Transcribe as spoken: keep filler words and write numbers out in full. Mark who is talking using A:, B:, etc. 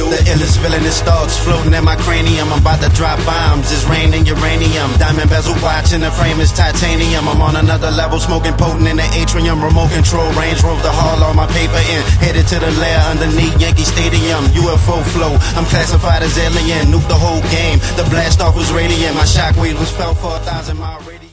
A: The illest villainous thoughts floating in my cranium. I'm about to drop bombs, it's raining uranium. Diamond bezel watch and the frame is titanium. I'm on another level, smoking potent in the atrium. Remote control range, rove the hall, all my paper in. Headed to the lair underneath Yankee Stadium. U F O flow, I'm classified as alien. Nuke the whole game, the blast off was radiant. My shockwave was felt for a thousand mile radius.